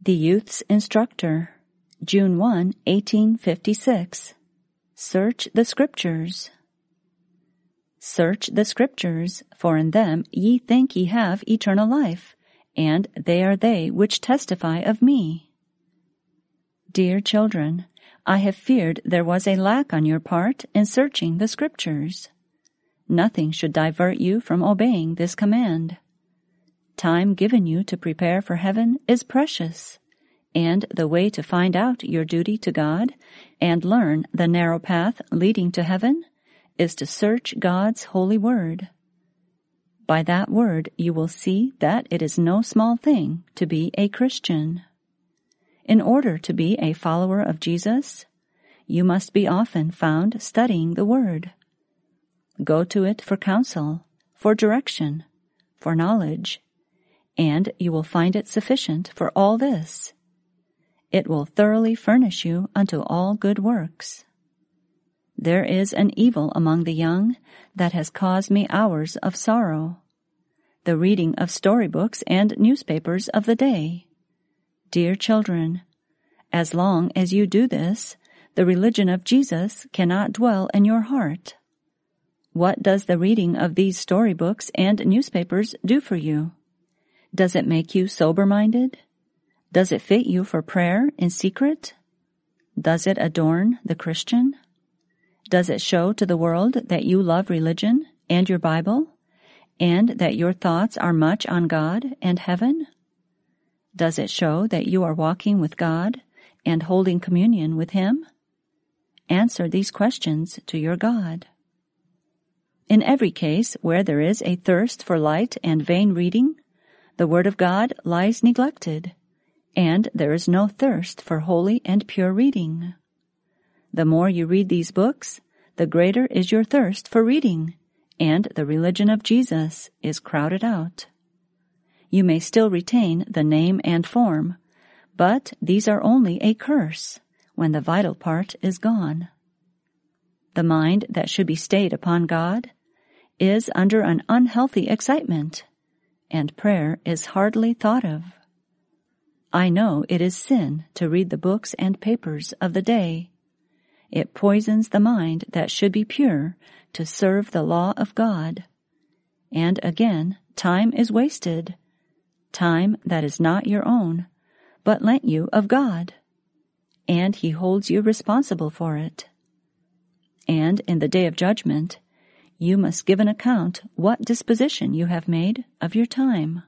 The Youth's Instructor, June 1, 1856. Search the Scriptures. Search the Scriptures, for in them ye think ye have eternal life, and they are they which testify of me. Dear children, I have feared there was a lack on your part in searching the Scriptures. Nothing should divert you from obeying this command. Time given you to prepare for heaven is precious, and the way to find out your duty to God and learn the narrow path leading to heaven is to search God's holy word. By that word you will see that it is no small thing to be a Christian. In order to be a follower of Jesus, you must be often found studying the word. Go to it for counsel, for direction, for knowledge, and you will find it sufficient for all this. It will thoroughly furnish you unto all good works. There is an evil among the young that has caused me hours of sorrow, the reading of storybooks and newspapers of the day. Dear children, as long as you do this, the religion of Jesus cannot dwell in your heart. What does the reading of these storybooks and newspapers do for you? Does it make you sober-minded? Does it fit you for prayer in secret? Does it adorn the Christian? Does it show to the world that you love religion and your Bible, and that your thoughts are much on God and heaven? Does it show that you are walking with God and holding communion with Him? Answer these questions to your God. In every case where there is a thirst for light and vain reading, the Word of God lies neglected, and there is no thirst for holy and pure reading. The more you read these books, the greater is your thirst for reading, and the religion of Jesus is crowded out. You may still retain the name and form, but these are only a curse when the vital part is gone. The mind that should be stayed upon God is under an unhealthy excitement, and prayer is hardly thought of. I know it is sin to read the books and papers of the day. It poisons the mind that should be pure to serve the law of God. And again, time is wasted, time that is not your own, but lent you of God, and He holds you responsible for it. And in the day of judgment, you must give an account what disposition you have made of your time.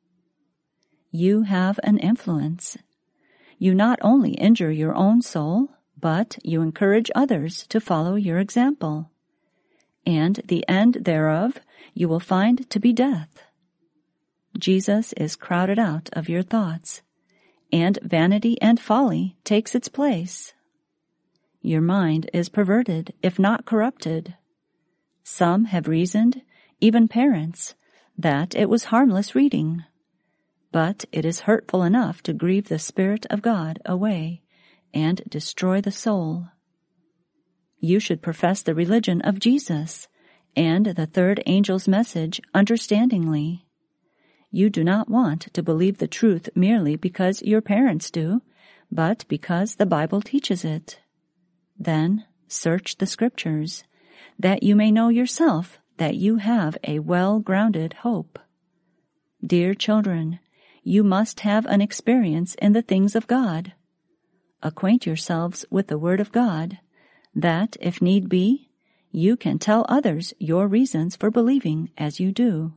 You have an influence. You not only injure your own soul, but you encourage others to follow your example. And the end thereof you will find to be death. Jesus is crowded out of your thoughts, and vanity and folly takes its place. Your mind is perverted, if not corrupted. Some have reasoned, even parents, that it was harmless reading. But it is hurtful enough to grieve the Spirit of God away and destroy the soul. You should profess the religion of Jesus and the third angel's message understandingly. You do not want to believe the truth merely because your parents do, but because the Bible teaches it. Then search the Scriptures, that you may know yourself that you have a well-grounded hope. Dear children, you must have an experience in the things of God. Acquaint yourselves with the Word of God, that, if need be, you can tell others your reasons for believing as you do.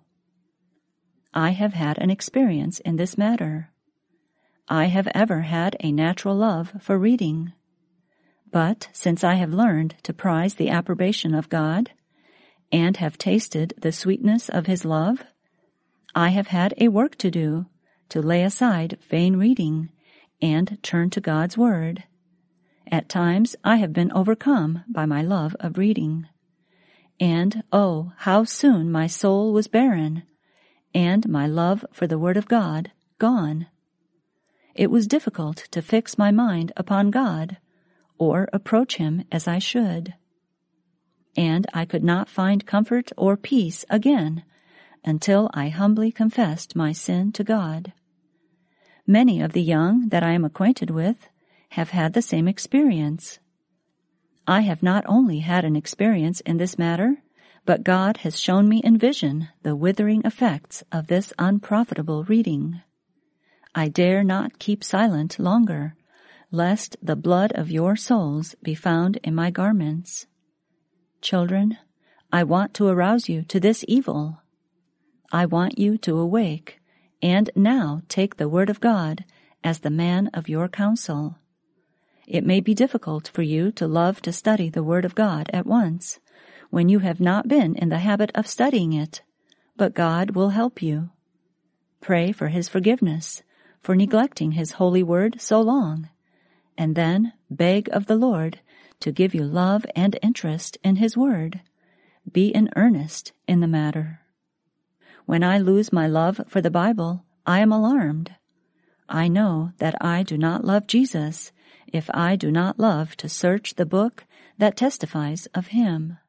I have had an experience in this matter. I have ever had a natural love for reading. But since I have learned to prize the approbation of God, and have tasted the sweetness of His love, I have had a work to do to lay aside vain reading and turn to God's Word. At times I have been overcome by my love of reading. And oh, how soon my soul was barren, and my love for the Word of God gone. It was difficult to fix my mind upon God, or approach Him as I should. And I could not find comfort or peace again until I humbly confessed my sin to God. Many of the young that I am acquainted with have had the same experience. I have not only had an experience in this matter, but God has shown me in vision the withering effects of this unprofitable reading. I dare not keep silent longer, lest the blood of your souls be found in my garments. Children, I want to arouse you to this evil. I want you to awake, and now take the word of God as the man of your counsel. It may be difficult for you to love to study the word of God at once, when you have not been in the habit of studying it, but God will help you. Pray for his forgiveness for neglecting his holy word so long, and then beg of the Lord to give you love and interest in his word. Be in earnest in the matter. When I lose my love for the Bible, I am alarmed. I know that I do not love Jesus if I do not love to search the book that testifies of him.